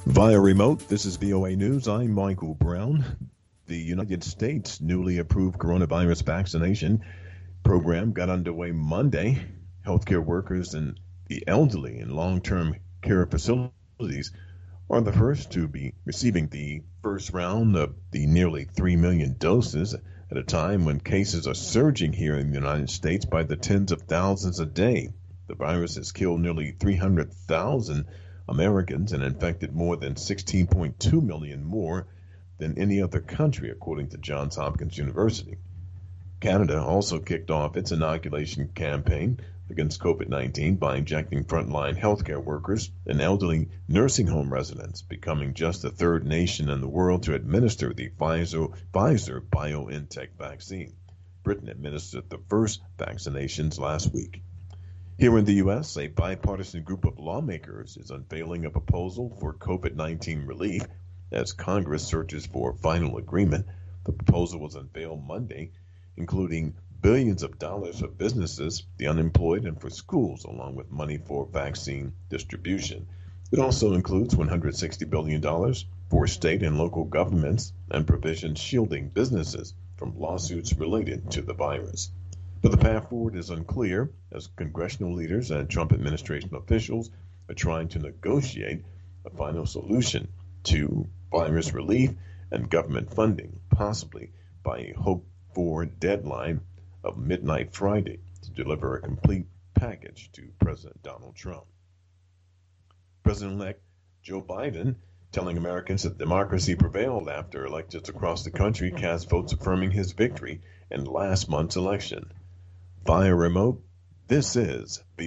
Via remote, this is VOA News. I'm Michael Brown. The United States newly approved coronavirus vaccination program got underway Monday. Healthcare workers and the elderly in long-term care facilities are the first to be receiving the first round of the nearly 3 million doses at a time when cases are surging here in the United States by the tens of thousands a day. The virus has killed nearly 300,000 Americans and infected more than 16.2 million more than any other country, according to Johns Hopkins University. Canada also kicked off its inoculation campaign against COVID-19 by injecting frontline healthcare workers and elderly nursing home residents, becoming just the third nation in the world to administer the Pfizer BioNTech vaccine. Britain administered the first vaccinations last week. Here in the U.S., a bipartisan group of lawmakers is unveiling a proposal for COVID-19 relief as Congress searches for final agreement. The proposal was unveiled Monday, including billions of dollars for businesses, the unemployed, and for schools, along with money for vaccine distribution. It also includes $160 billion for state and local governments and provisions shielding businesses from lawsuits related to the virus. But the path forward is unclear as congressional leaders and Trump administration officials are trying to negotiate a final solution to virus relief and government funding, possibly by a hoped-for deadline of midnight Friday to deliver a complete package to President Donald Trump. President-elect Joe Biden telling Americans that democracy prevailed after electors across the country cast votes affirming his victory in last month's election. Via remote, this is